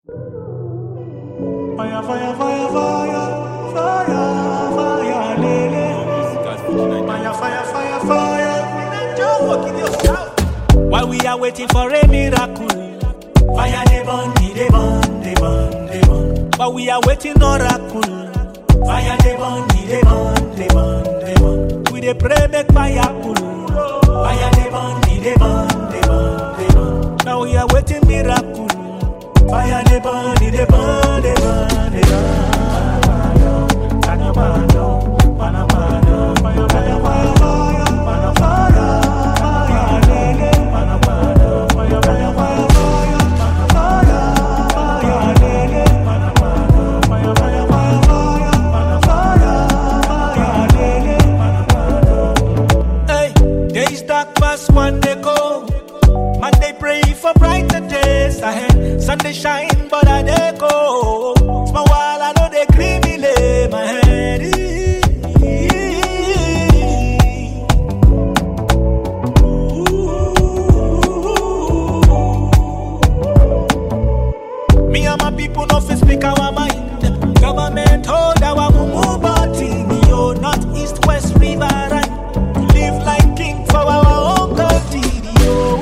Fire, fire, fire, fire, fire, fire, lele. Fire, fire, fire, fire. While we are waiting for a miracle, fire they burn, they burn, they burn, they burn. While we are waiting oracle, fire they burn, they burn, they burn, they burn. We they pray make fire cool. Fire they burn, they burn, they burn, they burn. Now we are waiting miracle. Fire they burn, they burn, they burn, they burn. Fire, fire, fire, fire, fire, fire, fire, fire, fire, lele. Fire, fire, fire, fire, fire, fire, fire, lele. Fire, fire, fire, fire, fire, lele. Hey, days dark past one day go. Man, they pray for brighter days ahead. Sunday shine, but I dey go. Small while I know they creamy lay my head. Me and my people no fit speak our mind. Government hold our mumu body. Yo, north, east, west, river, right. Live like king for our own country. Yo.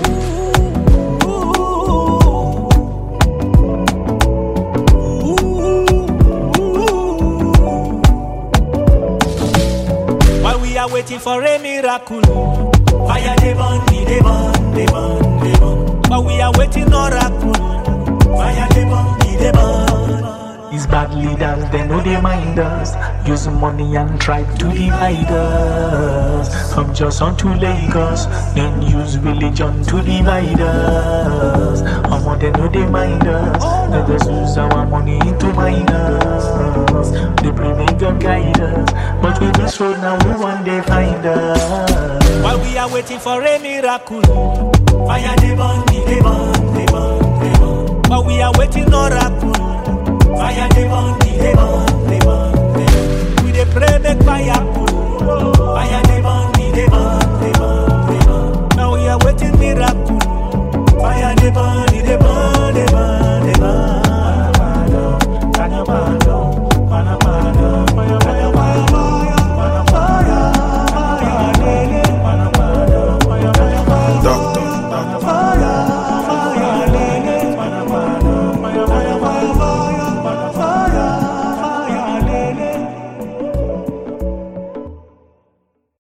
Waiting for a miracle. Fire they burn, they burn, they burn, they burn. But we are waiting oracle. Fire they burn, they burn. These bad leaders, they know they mind us. Use money and try to divide us. From just on to Lagos, then use religion to divide us. They know they mind us. They just use our money to minus. They pray make God guide us. But with this road now we one day find us. While we are waiting for a miracle, fire they burn,